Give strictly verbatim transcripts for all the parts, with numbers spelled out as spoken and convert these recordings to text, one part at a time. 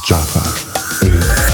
Cafer Öğün.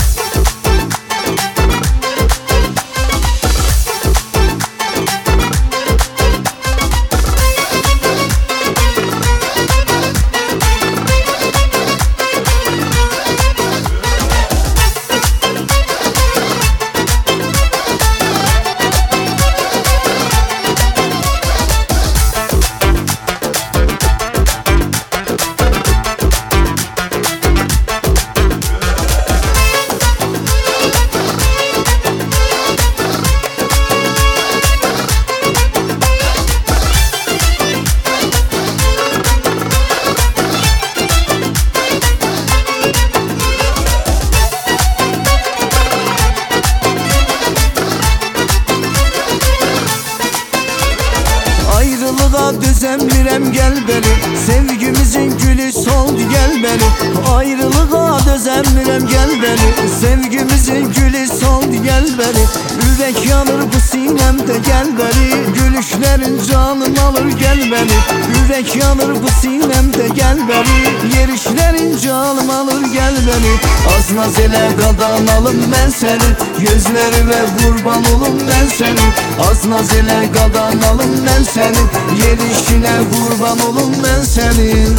Ayrılığa düzenmirem gel beni, sevgimizin gülü soldu gel beni. Ayrılığa düzenmirem gel beni, sevgimizin gülü soldu gel beni. Ürek yanır bu sinemde gel beni, gülüşlerin canım alır gel beni. Ürek yanır bu sinemde gel beni, yerişlerin canım alır gel beni. Az naz ele kadanalım ben seni, gözlerime kurban olum ben seni. Az naz ele kadanalım ben seni, yerişine kurban olum ben senin.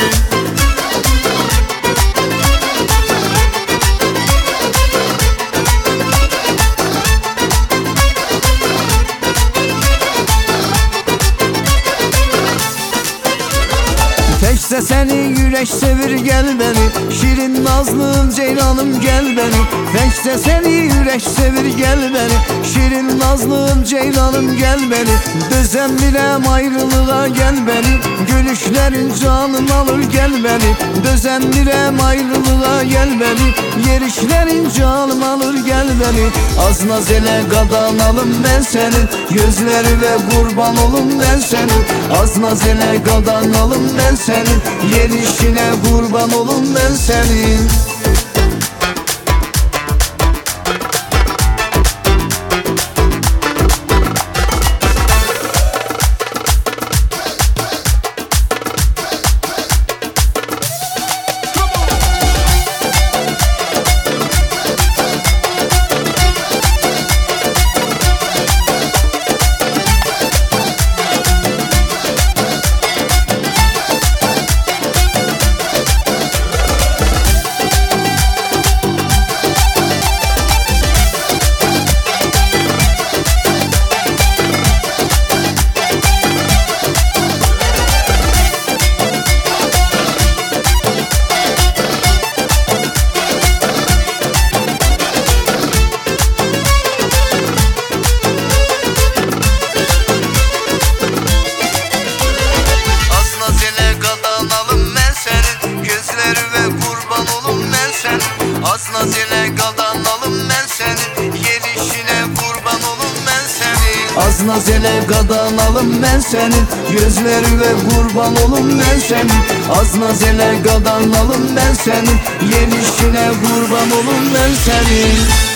Tekse seni yürek sevir gel beni, şirin nazlım ceylanım gel beni. Tekse seni yürek sevir gel beni, şirin nazlım ceylanım gel beni. Düzenmirem ayrılığa gel beni, gülüşlerin canım alır gel beni. Düzenmirem ayrılığa gel beni, yerişlerin canım alır gel beni. Az naz ele kadanalım ben senin, gözlerime kurban olum ben senin. Az naz ele kadanalım ben senin, yerişine kurban olum ben senin. Az naz ile kadanalım ben senin, yerişine kurban olum ben senin. Az naz ile kadanalım ben senin, gözlerime kurban olum ben senin. Az naz ile kadanalım ben senin, yerişine kurban olum ben senin.